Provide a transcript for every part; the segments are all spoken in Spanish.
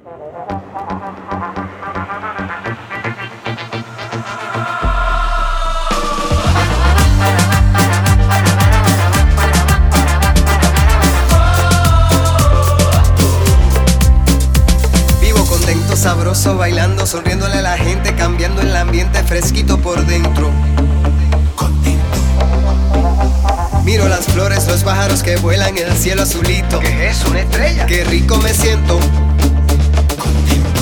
Sabroso, bailando, sonriéndole a la gente, cambiando el ambiente, fresquito por dentro. Contento. Miro las flores, los pájaros que vuelan, el cielo azulito. ¿Qué es una estrella? Qué rico me siento. Contento.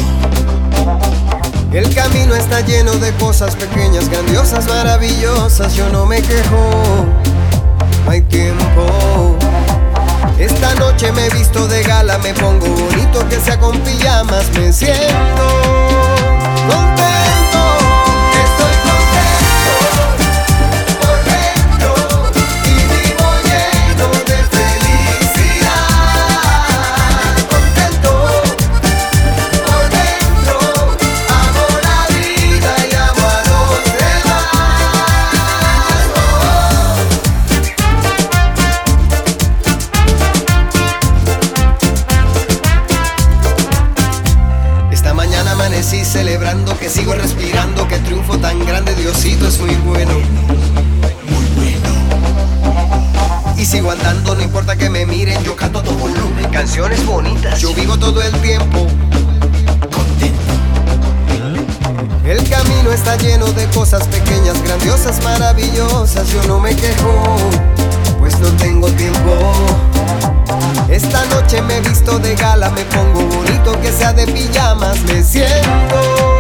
El camino está lleno de cosas pequeñas, grandiosas, maravillosas. Yo no me quejo, no hay tiempo. Esta noche me he visto de gala, me pongo bonito, que sea con pijamas, me siento contento. Estoy contento por dentro y vivo lleno de felicidad. Contento por dentro, amo la vida y amo a los demás. Amanecí celebrando que sigo respirando, que triunfo tan grande, Diosito es muy bueno. Muy bueno. Y sigo andando, no importa que me miren, yo canto a todo volumen, Canciones bonitas. yo vivo todo el tiempo. Contento. El camino está lleno de cosas pequeñas, grandiosas, maravillosas. Yo no me quejo, pues no tengo tiempo. Esta noche me he visto de gala, me pongo bonito, que sea de pijamas, me siento